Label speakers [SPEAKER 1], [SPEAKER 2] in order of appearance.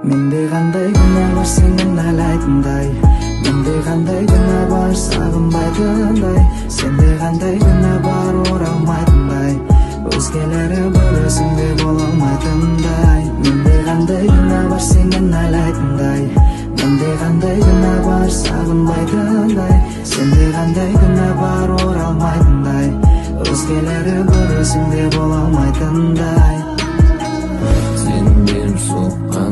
[SPEAKER 1] Менде қандай күнә бар сенен айлайтындай, менде қандай күнә бар сағынбайтындай, сенде қандай күнә бар оралмайтындай, өзгелері көресіңде бола алмайтындай. Менде қандай күнә бар сенен айлайтындай, менде қандай күнә бар сағынбайтындай, сенде қандай күнә бар оралмайтындай, өзгелері көресіңде бола алмайтындай. Сен беріп соққан